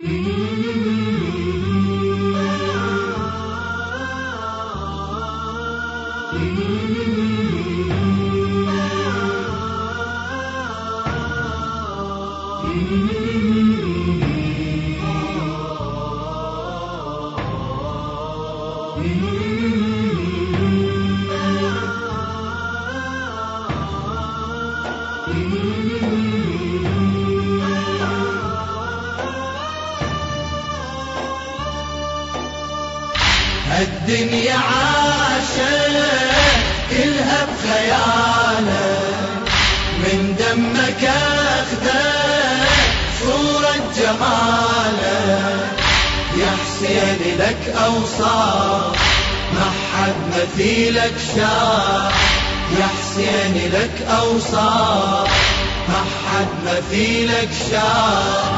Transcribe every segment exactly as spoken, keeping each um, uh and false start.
الدنيا عاشت كلها بخيالك، من دمك اخذت صورة جمالك، يا حسين لك أوصاف ما حد مثيلك شاف، يا حسين لك أوصاف ما حد مثيلك شاف.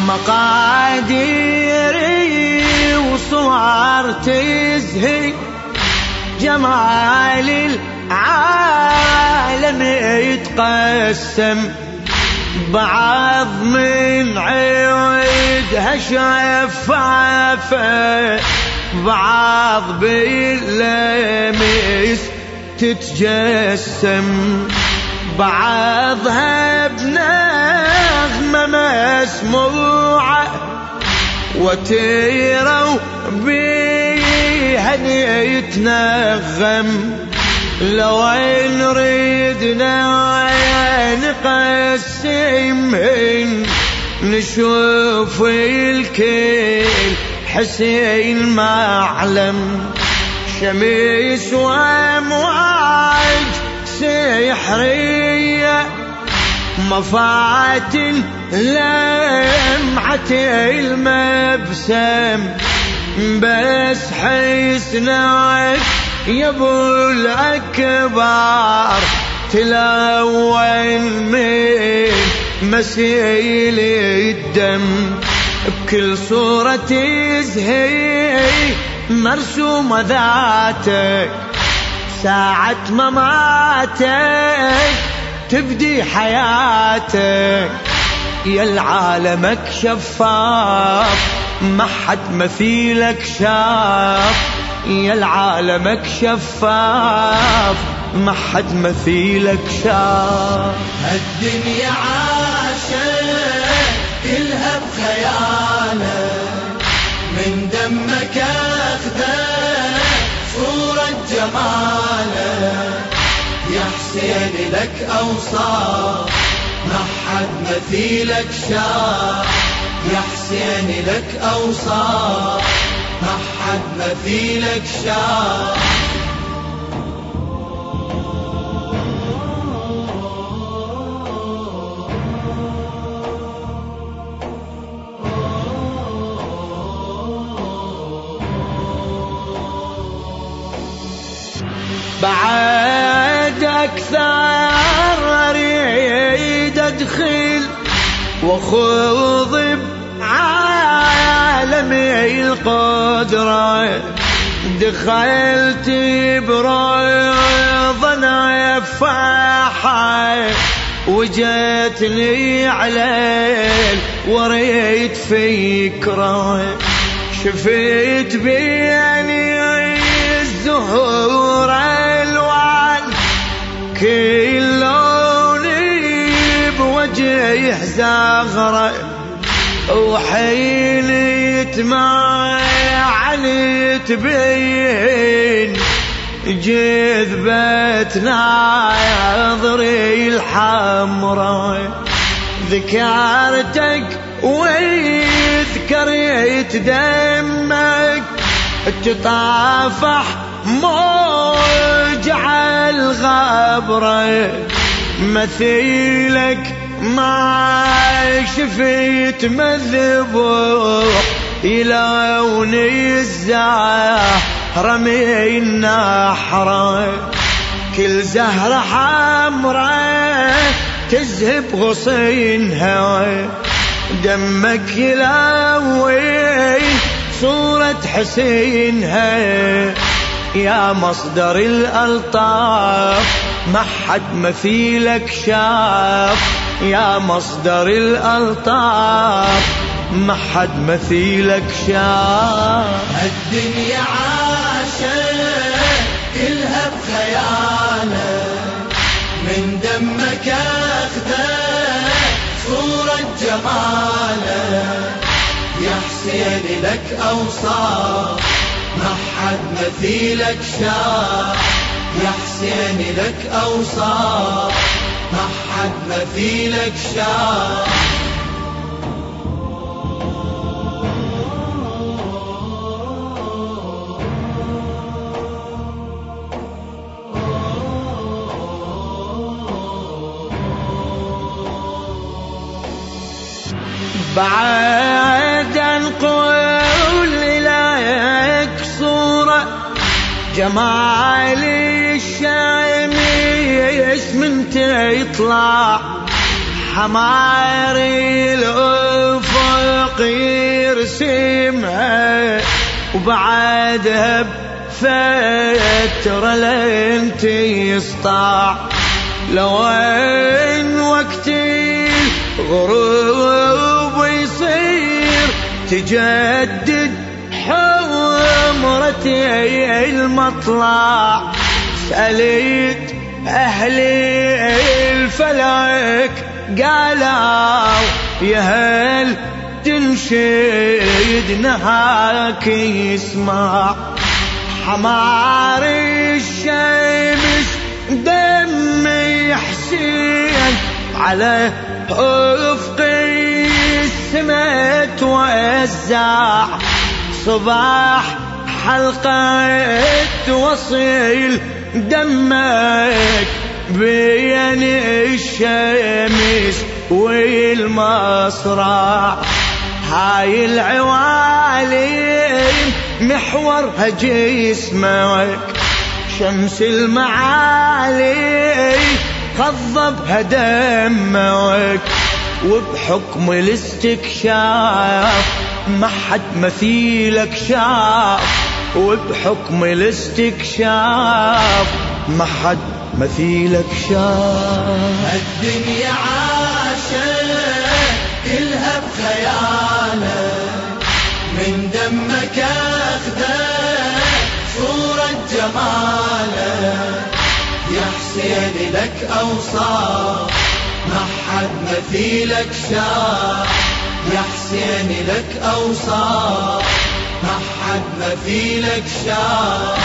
مقاديري وصور تزهي جمال العالم يتقسم، بعض من عيدها شفافة، بعض باللمس تتجسم، بعضها بنغمة مسموعة وتيروا بيها يتنغم. لو نريدنا نقسمهن نشوف الكل حسين معلم، شمس وامواج سحرية، مفاتن لمعة المبسم، بس حسنك يا ابو الاكبر تلون من مسيل الدم، بكل صورة تزهي مرسومة ذاتك، ساعة مماتك تبدي حياتك، يا العالمك شفاف ما حد مثيلك شاف، يا العالمك شفاف ما حد مثيلك شاف. الدنيا عاشت كلها بخيالك، من دمك اخذت صورة جمالك، يا حسين لك أوصاف ما حد مثيلك شاف، يا حسين لك أوصاف ما حد مثيلك شاف. بعد أكثر أريد أدخل وخوض بعالم القدرة، دخلت برضا يفاحة وجتني عليل وريت فكرة، شفت بيني الزهور الوان كل لوني بوجه زغرة، وحين يتمعني تبين جذبتنا نظري الحمراء، ذكرتك وذكرت دمك تطافح موج على الغبرة، مثيلك ما شفت مذبوح يلوني الزهرة من نحرة، كل زهرة حمرة تذهب غصينها، دمك يلوي صورة حسينها، يا مصدر الألطاف ما حد مثيلك شاف، يا مصدر الألطاف ما حد مثيلك شاف. الدنيا عاشت كلها بخيالك، من دمك اخذت صورة جمالك، يا حسين لك أوصاف ما حد مثيلك شاف، يا حسين لك أوصاف ما حد مثيلك شاف. بعد نقول لك صورة جمالي الشمس من تطلع، حماري الأفق يرسمها، وبعدها بفترة لين تسطع، لو ان وقت الغروب يصير تجدد حمرتي المطلع. سألت أهلي الفلك قالوا يا هل تنشد نهاك يسمع، حمار الشمس دمي حسين على أفق السما توزع، صباح حلقة توصل دمك بين الشمس والمصرع. هاي العوالم محورها جسمك، شمس المعالي خضبها دمك، وبحكم الاستكشاف ما حد مثيلك شاف، وبحكم الاستكشاف ما حد مثيلك شاف. الدنيا عاشت كلها بخيالك، من دمك اخذت صورة جمالك، يا حسين لك أوصاف ما حد مثيلك شاف، يا حسين لك أوصاف ما حد مثيلك شاف.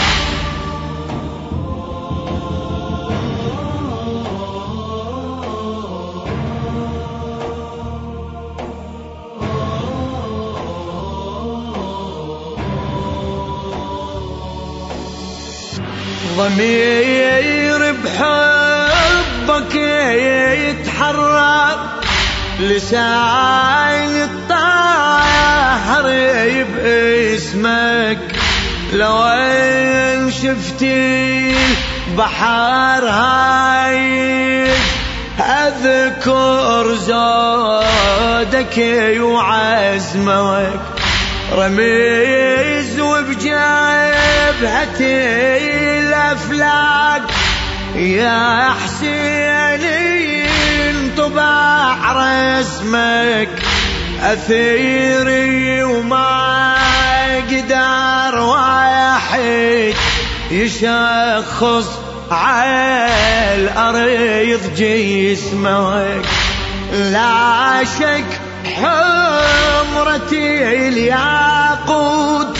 ضمير بحبك يتحرك، لسان الطاهر باسمك، لو ان شفتي البحر هاي اذكر زودك وعزمك، رميز وبجبهتي الأفلاك، يا حسين انطبع رسمك، أثيري وما قدر واحد يشخص على الأرض جسمك، لا شك حمرتي الياقوت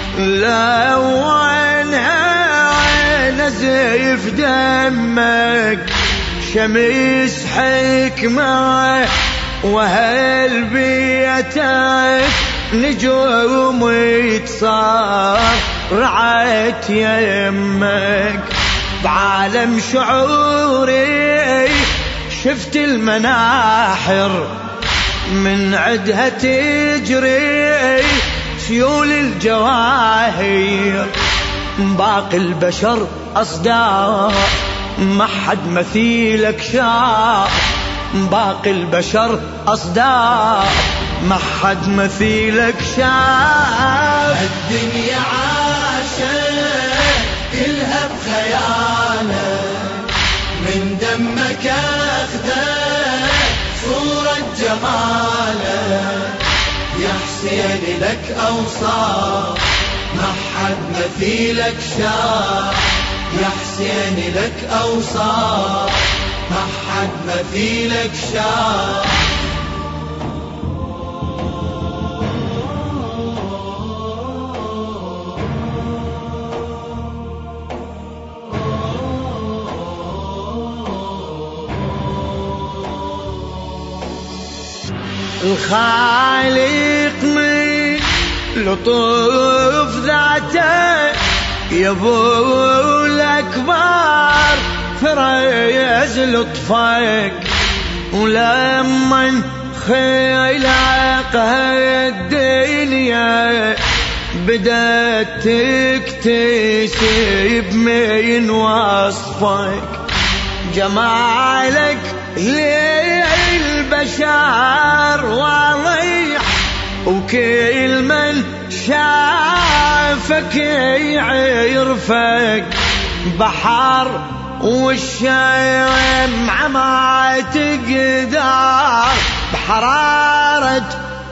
لونها نزف دمك، شمس حكمة وهل بيتك نجوم يتصار رعت يمك، بعالم شعوري شفت المناحر من عدها تجري سيول الجواهر، باقي البشر أصداء ما حد مثيلك شاف، باقي البشر أصداء ما حد مثيلك شاف. الدنيا عاشت كلها بخيالك، من دمك اخذت صورة جمالك، يا حسين لك أوصاف ما حد مثيلك شاف، يا حسين لك أوصاف ما حد مثيلك شاف. الخالق من لطف ذاته يبو الأكبر فرز لطفك، ولمن خلق الدنيا بدأت تكتسب من وصفك. جمالك للبشر واضح وكل من شافك يعرفك، بحر والشمعة ما تقدر بحرارة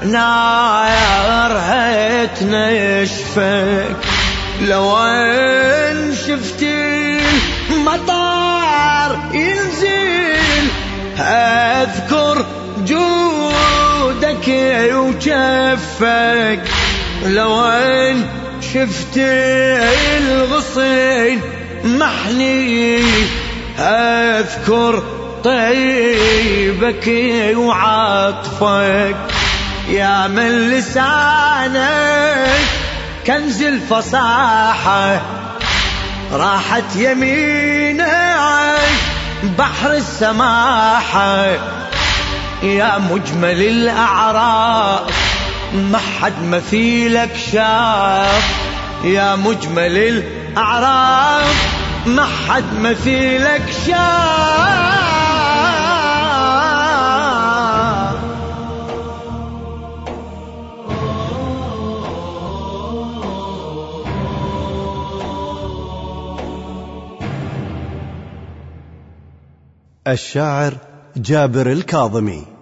نارها تنشفك. لو ان شفت المطر ينزل اذكر جودك وجفك، لو ان شفت الغصن محني اذكر طيبك وعطفك. يا من لسانك كنز الفصاحة راحت يمينك بحر السماحة، يا مجمل الأعراف ما حد مثيلك شاف، يا مجمل الأعراف ما حد مثيلك شاف. الشاعر جابر الكاظمي.